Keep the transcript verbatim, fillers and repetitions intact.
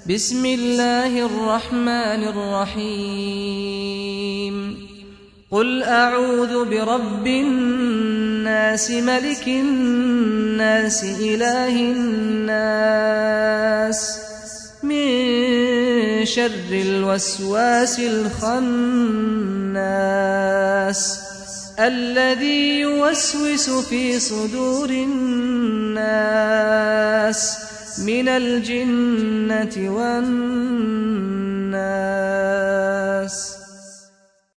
بسم الله الرحمن الرحيم قل أعوذ برب الناس ملك الناس إله الناس من شر الوسواس الخناس الذي يوسوس في صدور الناس من الجنة والناس.